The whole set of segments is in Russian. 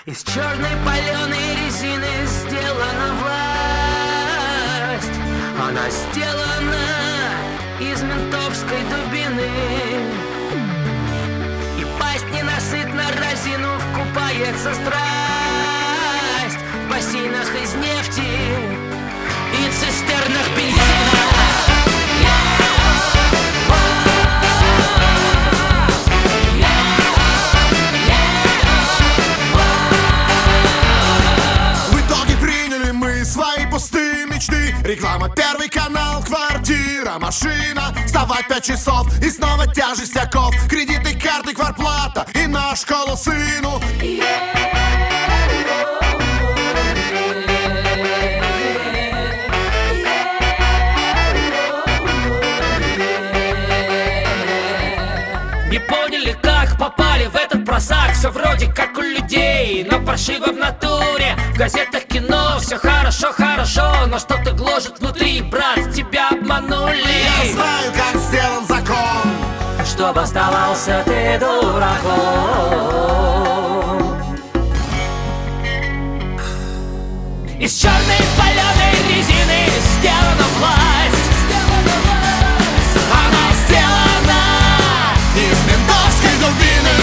Из черной паленой резины сделана власть. Она сделана из ментовской дубины. И пасть ненасытно разинув купается страсть в бассейнах из нефти и цистернах бензина. Свои пустые мечты. Реклама, Первый канал, квартира, машина. Вставать 5 часов и снова тяжесть оков. Кредиты, карты, квартплата и на школу сыну. Не поняли, как попали в этот просак. Все вроде как у людей, но паршиво в натуре. В газетах, кино, все хорошо, хорошо, но что-то гложет внутри, брат, тебя обманули. Я знаю, как сделан закон, чтобы оставался ты дураком. Из черной паленой резины сделана власть. Она сделана из ментовской дубины.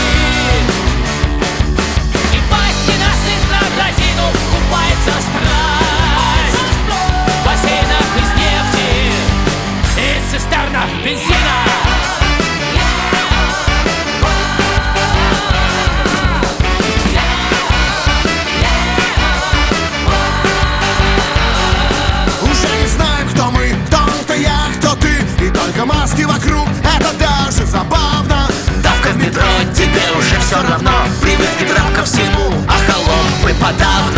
И пасть ненасытно в разину купается страсть в бассейнах из нефти и цистернах бензина. Уже не знаю, кто мы, кто я, кто ты. И только маски вокруг, это даже забавно. Давка в метро, тебе уже все равно. Привык ветрам ко всему, а холоп и подавно.